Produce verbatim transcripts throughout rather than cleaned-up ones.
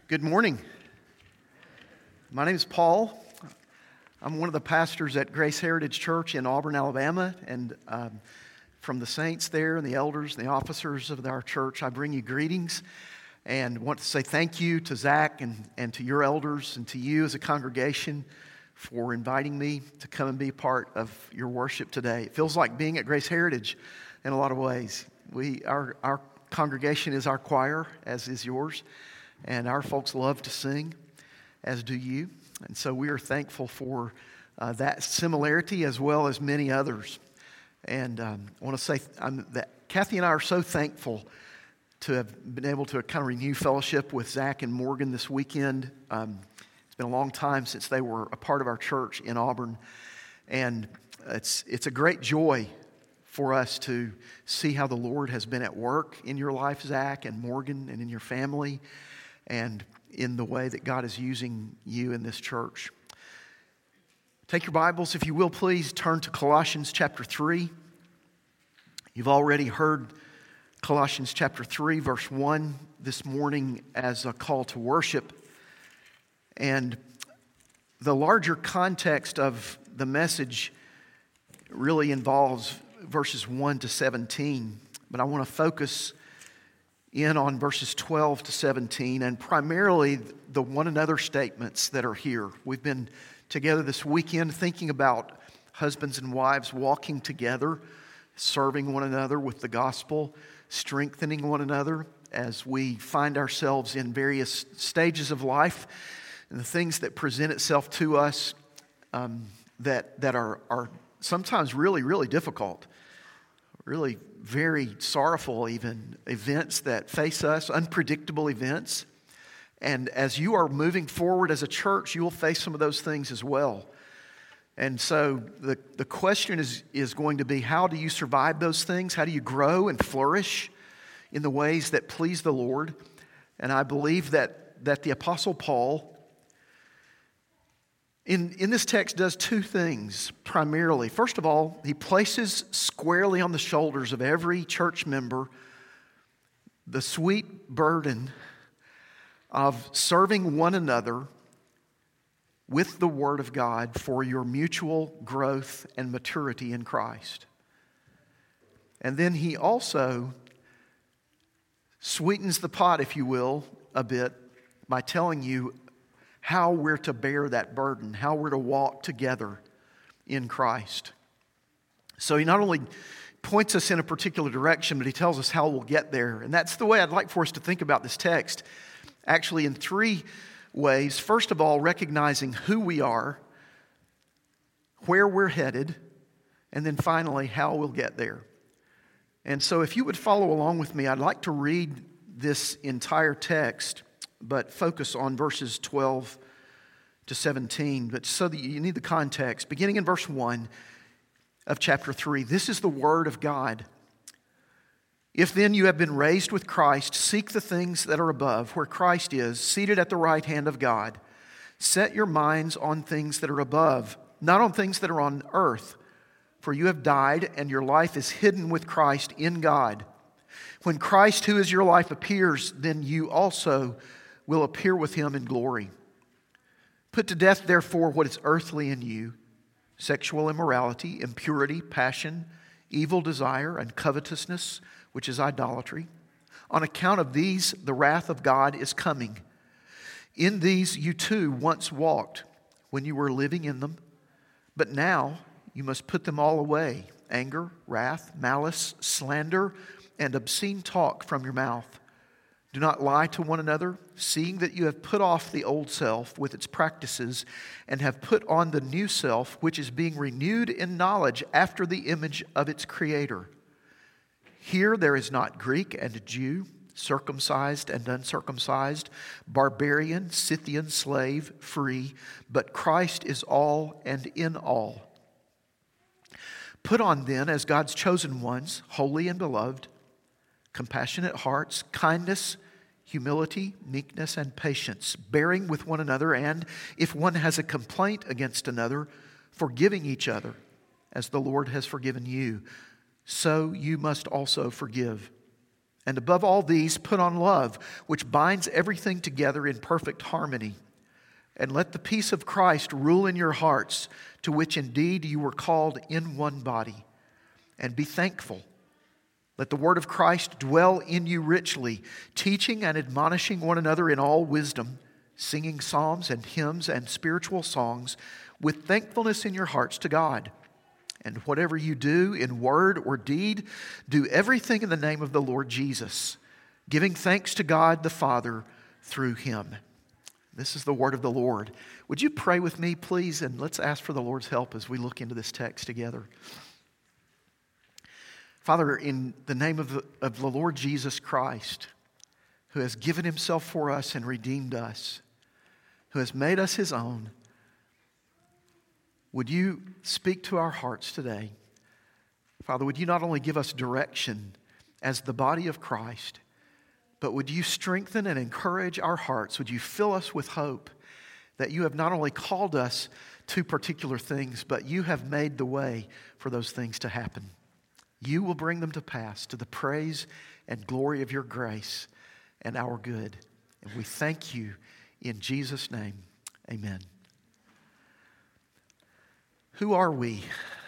Good morning. My name is Paul. I'm one of the pastors at Grace Heritage Church in Auburn, Alabama, and um, from the saints there and the elders and the officers of our church, I bring you greetings and want to say thank you to Zach and, and to your elders and to you as a congregation for inviting me to come and be part of your worship today. It feels like being at Grace Heritage in a lot of ways. We, our, our congregation is our choir, as is yours. And our folks love to sing, as do you. And so we are thankful for uh, that similarity as well as many others. And um, I want to say um, that Kathy and I are so thankful to have been able to kind of renew fellowship with Zach and Morgan this weekend. Um, it's been a long time since they were a part of our church in Auburn. And it's it's a great joy for us to see how the Lord has been at work in your life, Zach and Morgan, and in your family, and in the way that God is using you in this church. Take your Bibles, if you will, please turn to Colossians chapter three. You've already heard Colossians chapter three, verse one this morning as a call to worship. And the larger context of the message really involves verses one to seventeen. But I want to focus in on verses twelve to seventeen, and primarily the one another statements that are here. We've been together this weekend thinking about husbands and wives walking together, serving one another with the gospel, strengthening one another as we find ourselves in various stages of life and the things that present itself to us um, that, that are, are sometimes really, really difficult. Really very sorrowful even events that face us, unpredictable events. And as you are moving forward as a church, you will face some of those things as well. And so the, the question is, is going to be, how do you survive those things? How do you grow and flourish in the ways that please the Lord? And I believe that, that the Apostle Paul In, in this text does two things primarily. First of all, he places squarely on the shoulders of every church member the sweet burden of serving one another with the Word of God for your mutual growth and maturity in Christ. And then he also sweetens the pot, if you will, a bit by telling you how we're to bear that burden, how we're to walk together in Christ. So he not only points us in a particular direction, but he tells us how we'll get there. And that's the way I'd like for us to think about this text, actually in three ways. First of all, recognizing who we are, where we're headed, and then finally, how we'll get there. And so if you would follow along with me, I'd like to read this entire text, but focus on verses twelve to seventeen. But so that you need the context. Beginning in verse one of chapter three, this is the word of God. If then you have been raised with Christ, seek the things that are above, where Christ is, seated at the right hand of God. Set your minds on things that are above, not on things that are on earth. For you have died, and your life is hidden with Christ in God. When Christ, who is your life, appears, then you also will appear with him in glory. Put to death, therefore, what is earthly in you: sexual immorality, impurity, passion, evil desire, and covetousness, which is idolatry. On account of these, the wrath of God is coming. In these you too once walked when you were living in them, but now you must put them all away: anger, wrath, malice, slander, and obscene talk from your mouth. Do not lie to one another, seeing that you have put off the old self with its practices and have put on the new self, which is being renewed in knowledge after the image of its Creator. Here there is not Greek and Jew, circumcised and uncircumcised, barbarian, Scythian, slave, free, but Christ is all and in all. Put on then, as God's chosen ones, holy and beloved, compassionate hearts, kindness, humility, meekness, and patience, bearing with one another, and if one has a complaint against another, forgiving each other, as the Lord has forgiven you, so you must also forgive. And above all these, put on love, which binds everything together in perfect harmony. And let the peace of Christ rule in your hearts, to which indeed you were called in one body. And be thankful. Let the word of Christ dwell in you richly, teaching and admonishing one another in all wisdom, singing psalms and hymns and spiritual songs with thankfulness in your hearts to God. And whatever you do in word or deed, do everything in the name of the Lord Jesus, giving thanks to God the Father through Him. This is the word of the Lord. Would you pray with me, please? And let's ask for the Lord's help as we look into this text together. Father, in the name of the, of the Lord Jesus Christ, who has given Himself for us and redeemed us, who has made us His own, would you speak to our hearts today? Father, would you not only give us direction as the body of Christ, but would you strengthen and encourage our hearts? Would you fill us with hope that you have not only called us to particular things, but you have made the way for those things to happen. You will bring them to pass to the praise and glory of your grace and our good. And we thank you in Jesus' name. Amen. Who are we?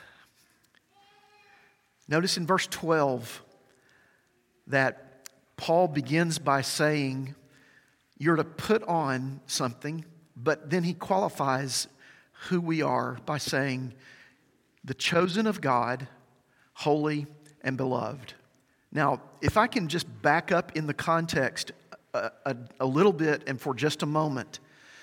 Notice in verse twelve that Paul begins by saying you're to put on something, but then he qualifies who we are by saying the chosen of God, holy and beloved. Now, if I can just back up in the context a, a, a little bit and for just a moment.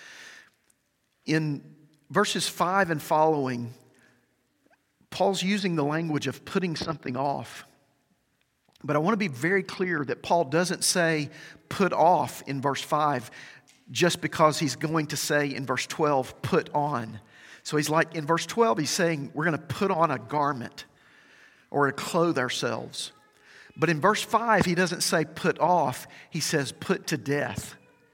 In verses five and following, Paul's using the language of putting something off. But I want to be very clear that Paul doesn't say put off in verse five just because he's going to say in verse twelve, put on. So he's like, in verse twelve, he's saying we're going to put on a garment or to clothe ourselves. But in verse five, he doesn't say put off, he says put to death.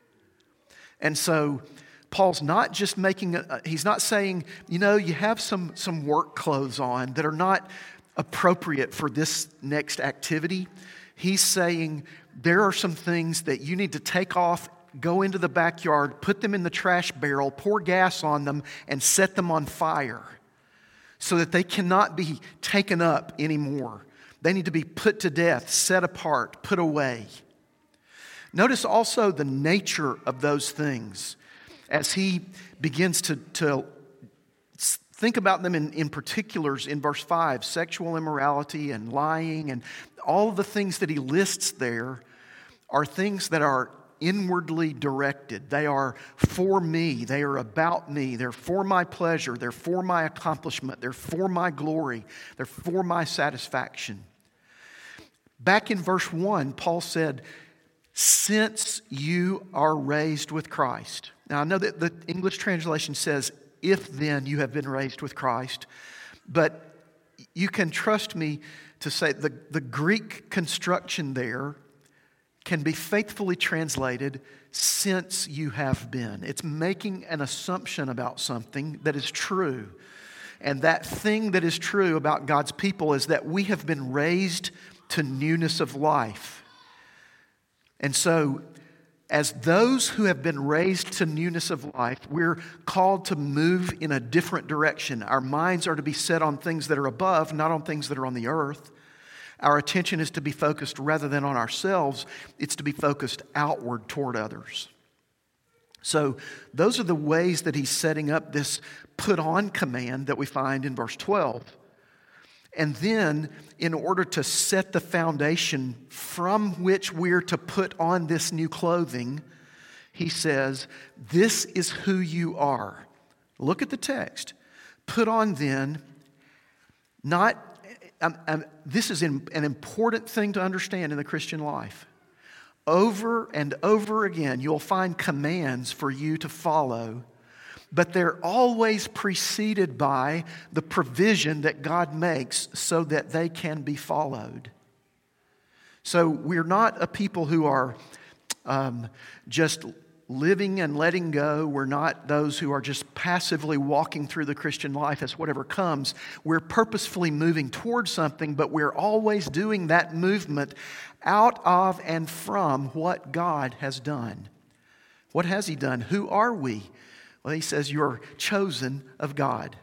And so Paul's not just making, a, he's not saying, you know, you have some, some work clothes on that are not appropriate for this next activity. He's saying there are some things that you need to take off, go into the backyard, put them in the trash barrel, pour gas on them, and set them on fire so that they cannot be taken up anymore. They need to be put to death, set apart, put away. Notice also the nature of those things as he begins to, to think about them in, in particulars in verse five, sexual immorality and lying and all of the things that he lists there are things that are inwardly directed. They are for me. They are about me. They're for my pleasure. They're for my accomplishment. They're for my glory. They're for my satisfaction. Back in verse one, Paul said, since you are raised with Christ. Now, I know that the English translation says, if then you have been raised with Christ. But you can trust me to say the, the Greek construction there can be faithfully translated, since you have been. It's making an assumption about something that is true. And that thing that is true about God's people is that we have been raised to newness of life. And so, as those who have been raised to newness of life, we're called to move in a different direction. Our minds are to be set on things that are above, not on things that are on the earth. Our attention is to be focused rather than on ourselves. It's to be focused outward toward others. So those are the ways that he's setting up this put on command that we find in verse twelve. And then, in order to set the foundation from which we're to put on this new clothing, he says, this is who you are. Look at the text. Put on then, not, um, um, this is an, an important thing to understand in the Christian life. Over and over again, you'll find commands for you to follow, but they're always preceded by the provision that God makes so that they can be followed. So we're not a people who are um, just living and letting go. We're not those who are just passively walking through the Christian life as whatever comes. We're purposefully moving towards something, but we're always doing that movement out of and from what God has done. What has He done? Who are we? Well, He says, you're chosen of God.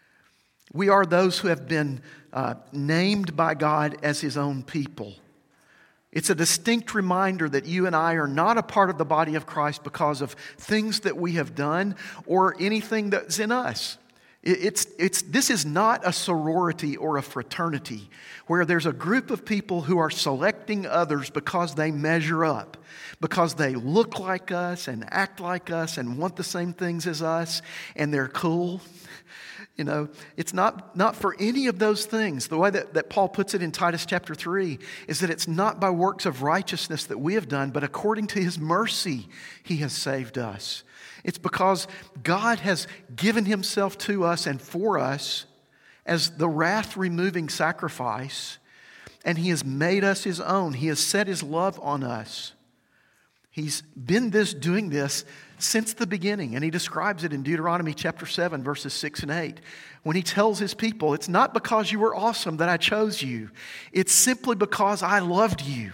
We are those who have been uh, named by God as His own people. It's a distinct reminder that you and I are not a part of the body of Christ because of things that we have done or anything that's in us. It's, it's, this is not a sorority or a fraternity where there's a group of people who are selecting others because they measure up, because they look like us and act like us and want the same things as us and they're cool. You know, it's not, not for any of those things. The way that, that Paul puts it in Titus chapter three is that it's not by works of righteousness that we have done, but according to His mercy He has saved us. It's because God has given Himself to us and for us as the wrath-removing sacrifice, and He has made us His own. He has set His love on us. He's been this doing this since the beginning, and He describes it in Deuteronomy chapter seven, verses six and eight, when He tells His people, it's not because you were awesome that I chose you. It's simply because I loved you.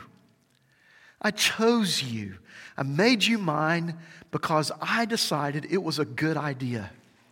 I chose you. I made you mine because I decided it was a good idea.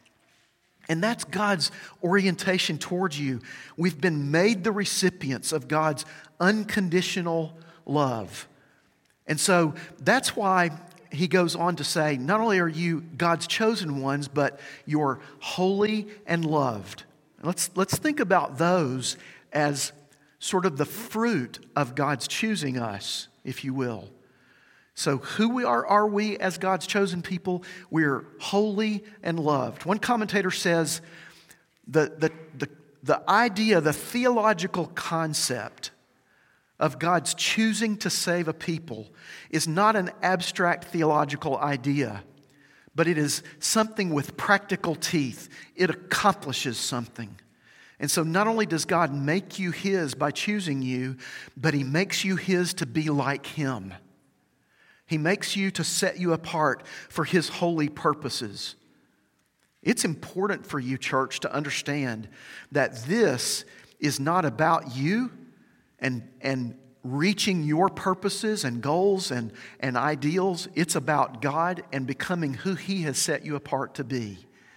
And that's God's orientation towards you. We've been made the recipients of God's unconditional love. And so that's why He goes on to say, not only are you God's chosen ones, but you're holy and loved. And let's, let's think about those as sort of the fruit of God's choosing us, if you will. So who we are, are we as God's chosen people? We're holy and loved. One commentator says the, the, the, the idea, the theological concept of God's choosing to save a people is not an abstract theological idea, but it is something with practical teeth. It accomplishes something. And so not only does God make you His by choosing you, but He makes you His to be like Him. He makes you to set you apart for His holy purposes. It's important for you, church, to understand that this is not about you and, and reaching your purposes and goals and, and ideals. It's about God and becoming who He has set you apart to be.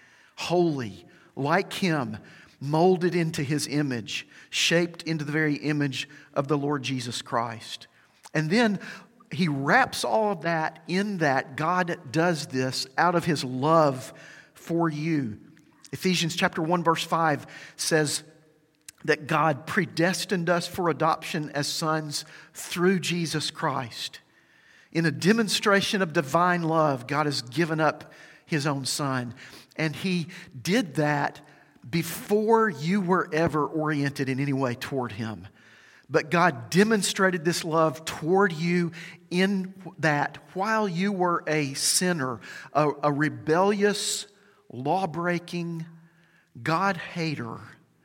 Holy, like Him, molded into His image, shaped into the very image of the Lord Jesus Christ. And then He wraps all of that in that God does this out of His love for you. Ephesians chapter one verse five says that God predestined us for adoption as sons through Jesus Christ. In a demonstration of divine love, God has given up His own Son. And He did that before you were ever oriented in any way toward Him. But God demonstrated this love toward you in that while you were a sinner, a, a rebellious, law-breaking, God-hater,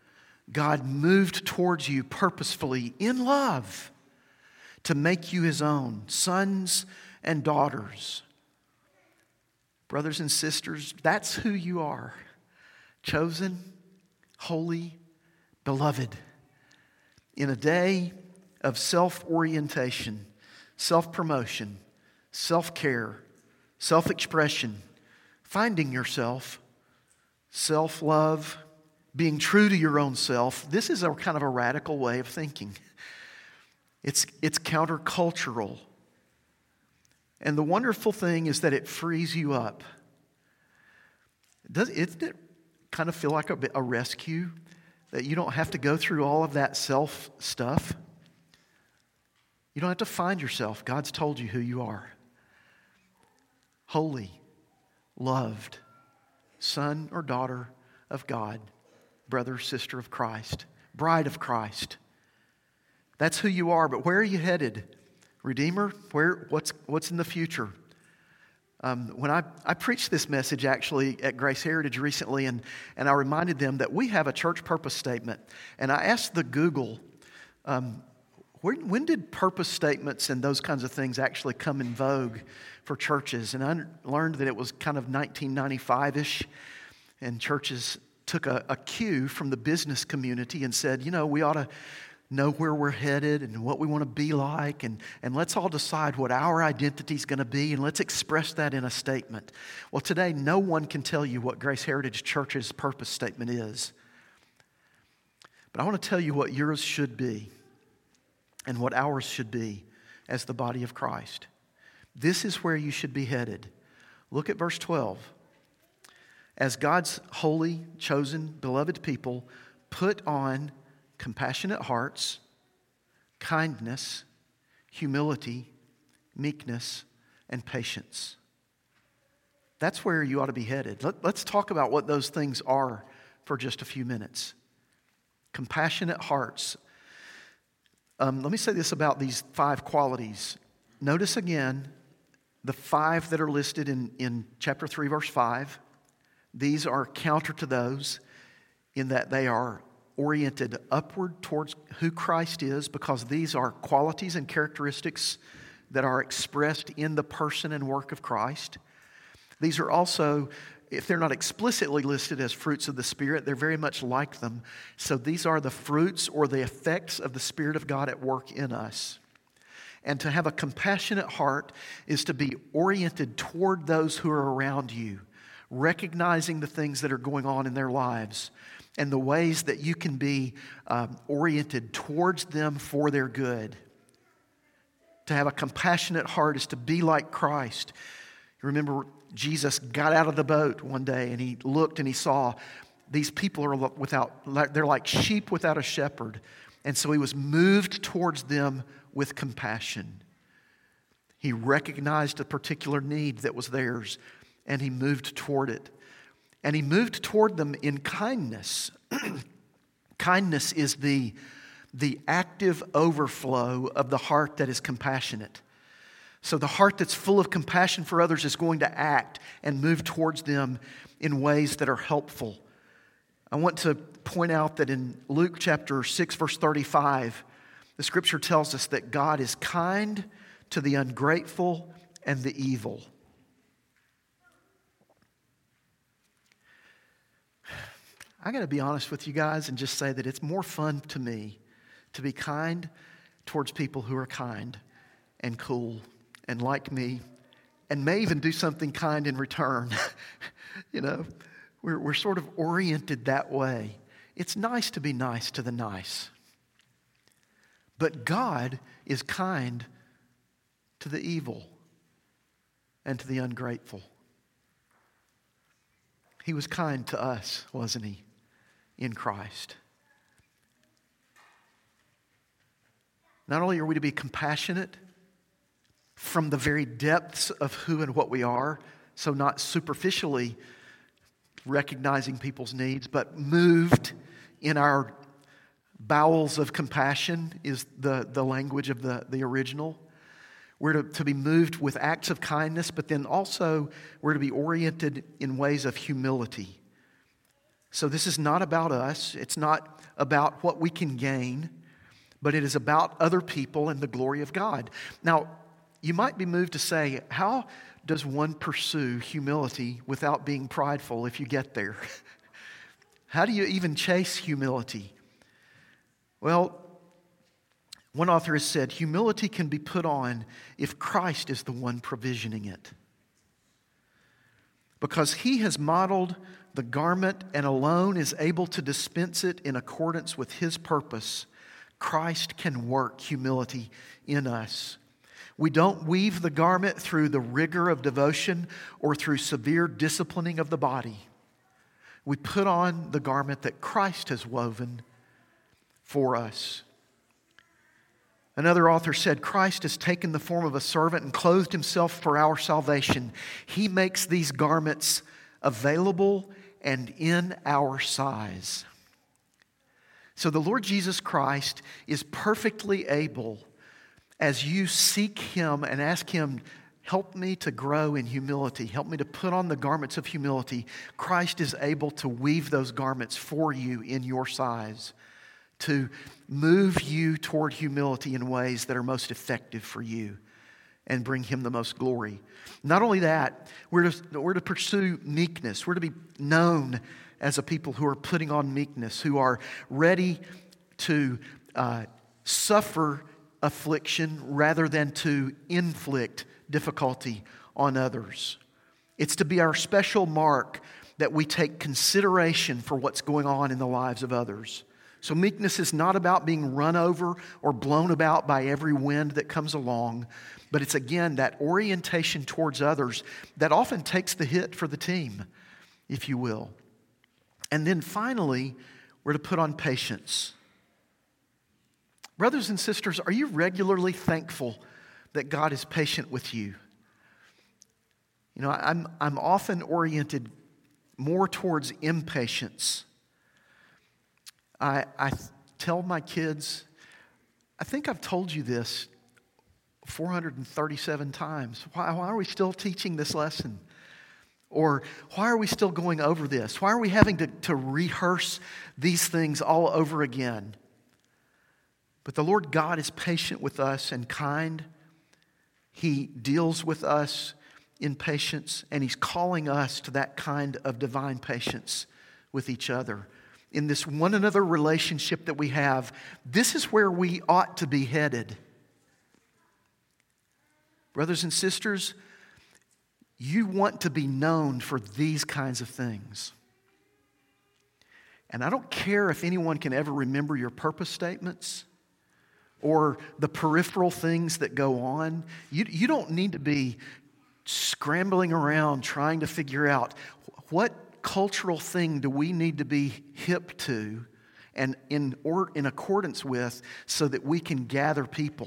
God moved towards you purposefully in love to make you His own sons and daughters. Brothers and sisters, that's who you are. Chosen, holy, beloved. In a day of self-orientation, self-promotion, self-care, self-expression, finding yourself, self-love, being true to your own self, this is a kind of a radical way of thinking. It's, it's countercultural. And the wonderful thing is that it frees you up. Does, isn't it kind of feel like a, a rescue? That you don't have to go through all of that self stuff. You don't have to find yourself. God's told you who you are. Holy, loved, son or daughter of God, brother, sister of Christ, bride of Christ. That's who you are, but where are you headed? Redeemer, where? What's, what's in the future? Um, when I, I preached this message actually at Grace Heritage recently, and, and I reminded them that we have a church purpose statement. And I asked the Google, um, when, when did purpose statements and those kinds of things actually come in vogue for churches? And I learned that it was kind of nineteen ninety-five-ish, and churches took a, a cue from the business community and said, you know, we ought to know where we're headed and what we want to be like, and, and let's all decide what our identity is going to be, and let's express that in a statement. Well, today, no one can tell you what Grace Heritage Church's purpose statement is. But I want to tell you what yours should be and what ours should be as the body of Christ. This is where you should be headed. Look at verse twelve. As God's holy, chosen, beloved people, put on compassionate hearts, kindness, humility, meekness, and patience. That's where you ought to be headed. Let, let's talk about what those things are for just a few minutes. Compassionate hearts. Um, let me say this about these five qualities. Notice again the five that are listed in, in chapter three, verse five. These are counter to those in that they are oriented upward towards who Christ is, because these are qualities and characteristics that are expressed in the person and work of Christ. These are also, if they're not explicitly listed as fruits of the Spirit, they're very much like them. So these are the fruits or the effects of the Spirit of God at work in us. And to have a compassionate heart is to be oriented toward those who are around you, recognizing the things that are going on in their lives and the ways that you can be um, oriented towards them for their good. To have a compassionate heart is to be like Christ. You remember Jesus got out of the boat one day and he looked and he saw these people are without, they're like sheep without a shepherd. And so he was moved towards them with compassion. He recognized a particular need that was theirs, and he moved toward it. And he moved toward them in kindness. Kindness is the, the active overflow of the heart that is compassionate. So the heart that's full of compassion for others is going to act and move towards them in ways that are helpful. I want to point out that in Luke chapter six, verse thirty-five, the scripture tells us that God is kind to the ungrateful and the evil. I got to be honest with you guys and just say that it's more fun to me to be kind towards people who are kind and cool and like me and may even do something kind in return. You know, we're, we're sort of oriented that way. It's nice to be nice to the nice. But God is kind to the evil and to the ungrateful. He was kind to us, wasn't he, in Christ? Not only are we to be compassionate from the very depths of who and what we are, so not superficially recognizing people's needs, but moved in our bowels of compassion is the, the language of the, the original. We're to, to be moved with acts of kindness, but then also we're to be oriented in ways of humility. So this is not about us. It's not about what we can gain, but it is about other people and the glory of God. Now, you might be moved to say, how does one pursue humility without being prideful if you get there? How do you even chase humility? Well, one author has said, humility can be put on if Christ is the one provisioning it. Because he has modeled the garment and alone is able to dispense it in accordance with his purpose, Christ can work humility in us. We don't weave the garment through the rigor of devotion or through severe disciplining of the body. We put on the garment that Christ has woven for us. Another author said, Christ has taken the form of a servant and clothed himself for our salvation. He makes these garments available and in our size. So the Lord Jesus Christ is perfectly able, as you seek him and ask him, help me to grow in humility, help me to put on the garments of humility, Christ is able to weave those garments for you in your size, to move you toward humility in ways that are most effective for you and bring Him the most glory. Not only that, we're to, we're to pursue meekness. We're to be known as a people who are putting on meekness, who are ready to uh, suffer affliction rather than to inflict difficulty on others. It's to be our special mark that we take consideration for what's going on in the lives of others. So meekness is not about being run over or blown about by every wind that comes along, but it's again that orientation towards others that often takes the hit for the team, if you will. And then finally, we're to put on patience. Brothers and sisters, are you regularly thankful that God is patient with you? You know, I'm, I'm often oriented more towards impatience. I, I tell my kids, I think I've told you this four hundred thirty-seven times. Why, why are we still teaching this lesson? Or why are we still going over this? Why are we having to, to rehearse these things all over again? But the Lord God is patient with us and kind. He deals with us in patience, and He's calling us to that kind of divine patience with each other. In this one another relationship that we have, this is where we ought to be headed. Brothers and sisters, you want to be known for these kinds of things. And I don't care if anyone can ever remember your purpose statements or the peripheral things that go on. You, you don't need to be scrambling around trying to figure out what cultural thing do we need to be hip to and in, or in accordance with so that we can gather people.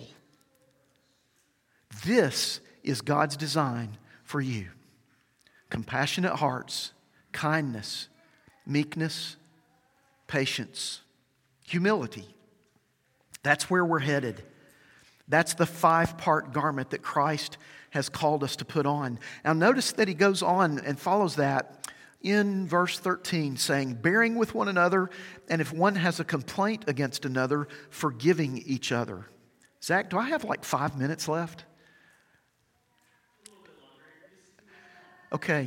This is God's design for you. Compassionate hearts, kindness, meekness, patience, humility. That's where we're headed. That's the five-part garment that Christ has called us to put on. Now notice that He goes on and follows that in verse thirteen, saying, bearing with one another, and if one has a complaint against another, forgiving each other. Zach, do I have like five minutes left? Okay.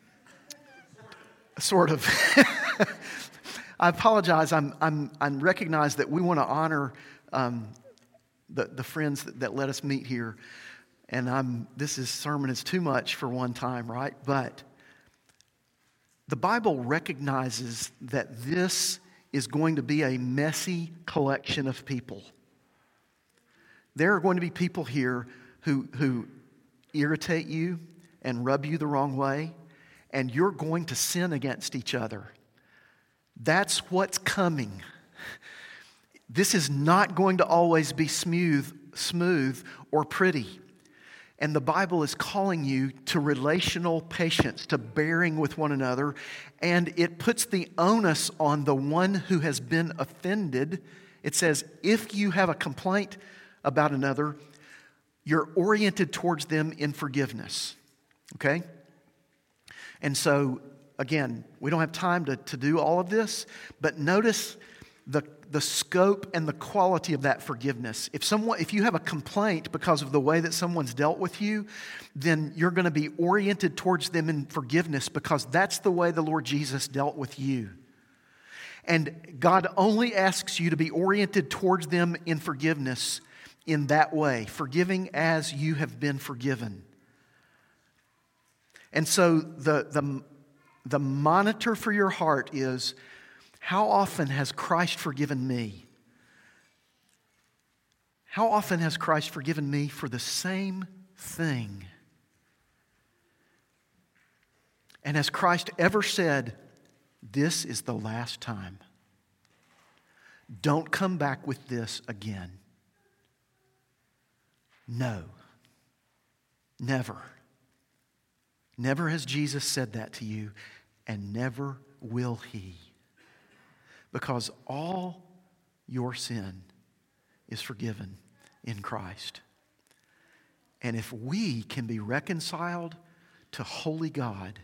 Sort of. I apologize. I'm, I'm, I recognize that we want to honor um, the, the friends that, that let us meet here. And I'm, this is, sermon is too much for one time, right? But the Bible recognizes that this is going to be a messy collection of people. There are going to be people here who, who irritate you and rub you the wrong way, and you're going to sin against each other. That's what's coming. This is not going to always be smooth, smooth or pretty. And the Bible is calling you to relational patience, to bearing with one another, and it puts the onus on the one who has been offended. It says, if you have a complaint about another, you're oriented towards them in forgiveness. Okay? And so, again, we don't have time to, to do all of this, but notice the, the scope and the quality of that forgiveness. If someone, if you have a complaint because of the way that someone's dealt with you, then you're going to be oriented towards them in forgiveness because that's the way the Lord Jesus dealt with you. And God only asks you to be oriented towards them in forgiveness in that way, forgiving as you have been forgiven. And so the, the, the monitor for your heart is, how often has Christ forgiven me? How often has Christ forgiven me for the same thing? And has Christ ever said, this is the last time? Don't come back with this again. No. Never. Never has Jesus said that to you, and never will He. Because all your sin is forgiven in Christ. And if we can be reconciled to holy God,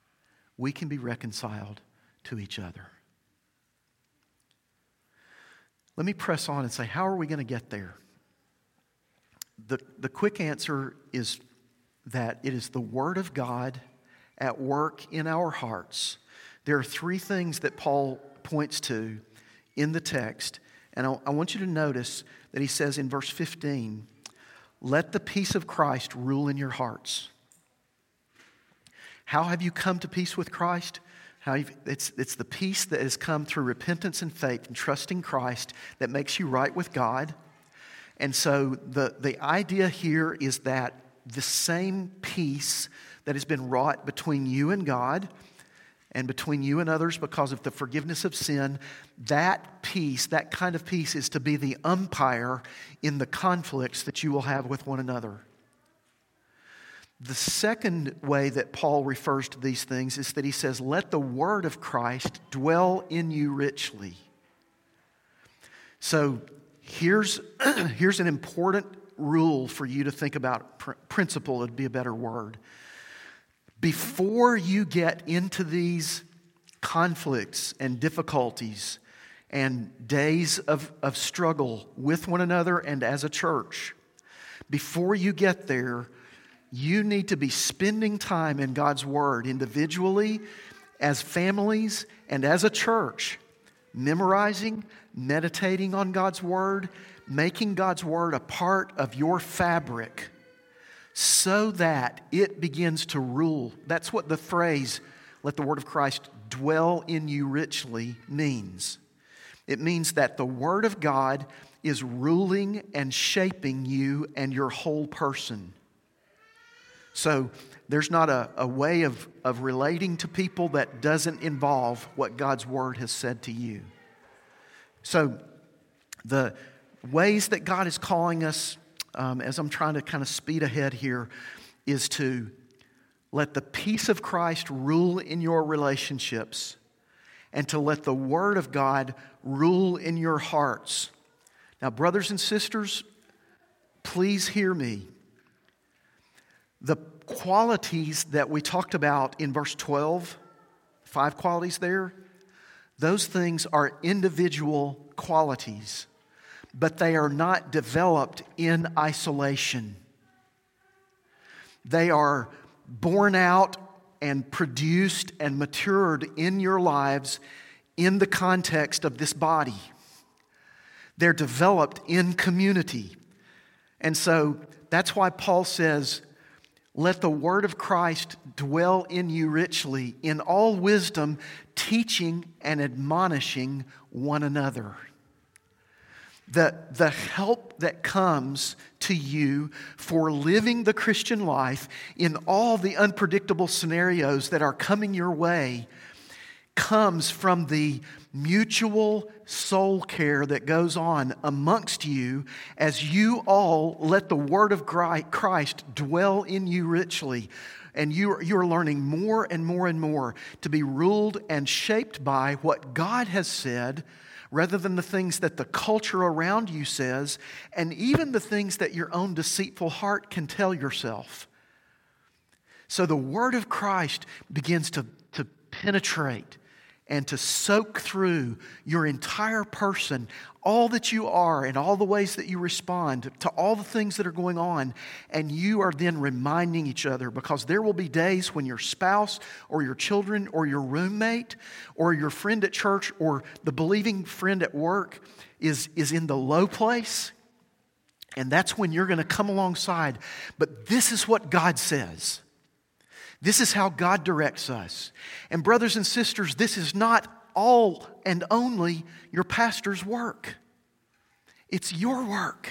we can be reconciled to each other. let me press on and say, how are we going to get there? The, the quick answer is that it is the Word of God at work in our hearts. There are three things that Paul points to in the text. And I, I want you to notice that he says in verse fifteen, let the peace of Christ rule in your hearts. How have you come to peace with Christ? How you've, it's, it's the peace that has come through repentance and faith and trusting Christ that makes you right with God. And so the, the idea here is that the same peace that has been wrought between you and God and between you and others because of the forgiveness of sin, that peace, that kind of peace is to be the umpire in the conflicts that you will have with one another. The second way that Paul refers to these things is that he says, let the word of Christ dwell in you richly. So here's, here's an important rule for you to think about. Pr- principle would be a better word. Before you get into these conflicts and difficulties and days of, of struggle with one another and as a church, before you get there, you need to be spending time in God's Word individually, as families, and as a church, memorizing, meditating on God's Word, making God's Word a part of your fabric so that it begins to rule. That's what the phrase, let the word of Christ dwell in you richly, means. It means that the Word of God is ruling and shaping you and your whole person. So there's not a, a way of, of relating to people that doesn't involve what God's Word has said to you. So the ways that God is calling us, um, as I'm trying to kind of speed ahead here, is to let the peace of Christ rule in your relationships and to let the Word of God rule in your hearts. Now, brothers and sisters, please hear me. The qualities that we talked about in verse twelve, five qualities there, those things are individual qualities, but they are not developed in isolation. They are born out and produced and matured in your lives in the context of this body. They're developed in community. And so that's why Paul says, let the word of Christ dwell in you richly, in all wisdom, teaching and admonishing one another. The, the help that comes to you for living the Christian life in all the unpredictable scenarios that are coming your way comes from the mutual soul care that goes on amongst you as you all let the word of Christ dwell in you richly. And you, you are learning more and more and more to be ruled and shaped by what God has said rather than the things that the culture around you says, and even the things that your own deceitful heart can tell yourself. So the word of Christ begins to, to penetrate and to soak through your entire person, all that you are and all the ways that you respond to all the things that are going on. And you are then reminding each other, because there will be days when your spouse or your children or your roommate or your friend at church or the believing friend at work is, is in the low place. And that's when you're going to come alongside. But this is what God says. This is how God directs us. And brothers and sisters, this is not all and only your pastor's work. It's your work.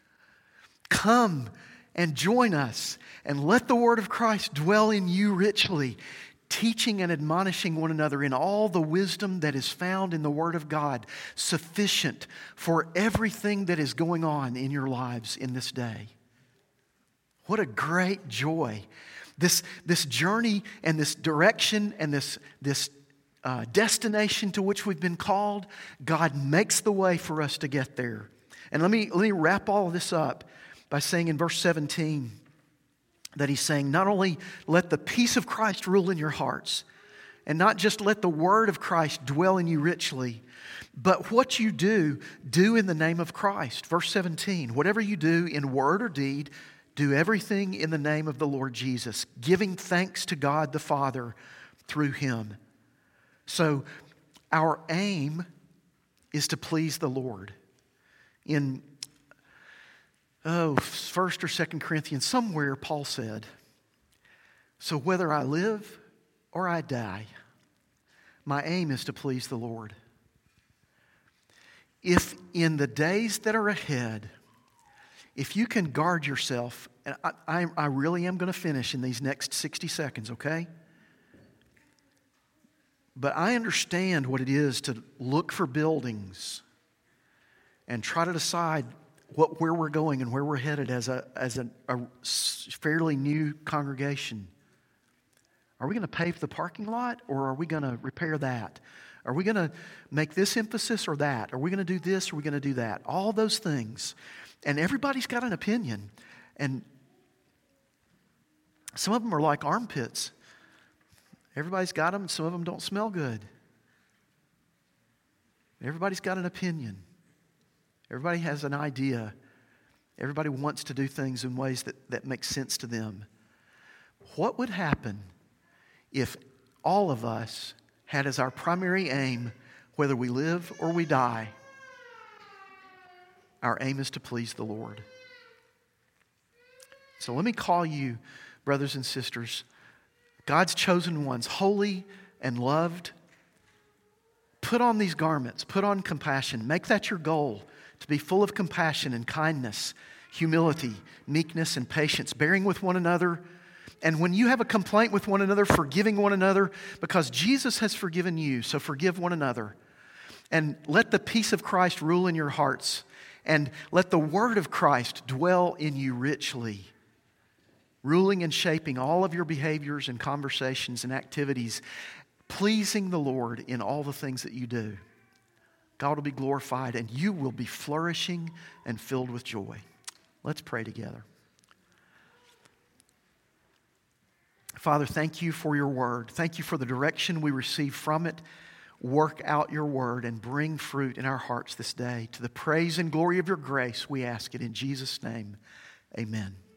Come and join us and let the word of Christ dwell in you richly, teaching and admonishing one another in all the wisdom that is found in the word of God, sufficient for everything that is going on in your lives in this day. What a great joy. This, this journey and this direction and this, this uh, destination to which we've been called, God makes the way for us to get there. And let me, let me wrap all of this up by saying in verse seventeen that he's saying, not only let the peace of Christ rule in your hearts, And not just let the word of Christ dwell in you richly, but what you do, do in the name of Christ. Verse seventeen, whatever you do in word or deed, do everything in the name of the Lord Jesus, giving thanks to God the Father through Him. So our aim is to please the Lord. In oh, First or Second Corinthians, somewhere Paul said, so whether I live or I die, my aim is to please the Lord. If in the days that are ahead, if you can guard yourself, and I, I, I really am going to finish in these next sixty seconds, okay? But I understand what it is to look for buildings and try to decide what, where we're going and where we're headed as a, as a, a fairly new congregation. Are we going to pave the parking lot, or are we going to repair that? Are we going to make this emphasis or that? Are we going to do this or are we going to do that? All those things. And everybody's got an opinion. And some of them are like armpits. Everybody's got them, and some of them don't smell good. Everybody's got an opinion. Everybody has an idea. Everybody wants to do things in ways that, that make sense to them. What would happen if all of us had as our primary aim, whether we live or we die, our aim is to please the Lord? So let me call you, brothers and sisters, God's chosen ones, holy and loved. Put on these garments. Put on compassion. Make that your goal, to be full of compassion and kindness, humility, meekness, and patience, bearing with one another. And when you have a complaint with one another, forgiving one another, because Jesus has forgiven you, so forgive one another. And let the peace of Christ rule in your hearts, and let the word of Christ dwell in you richly, ruling and shaping all of your behaviors and conversations and activities, pleasing the Lord in all the things that you do. God will be glorified, and you will be flourishing and filled with joy. Let's pray together. Father, thank you for your word. Thank you for the direction we receive from it. Work out your word and bring fruit in our hearts this day. To the praise and glory of your grace, we ask it in Jesus' name. Amen.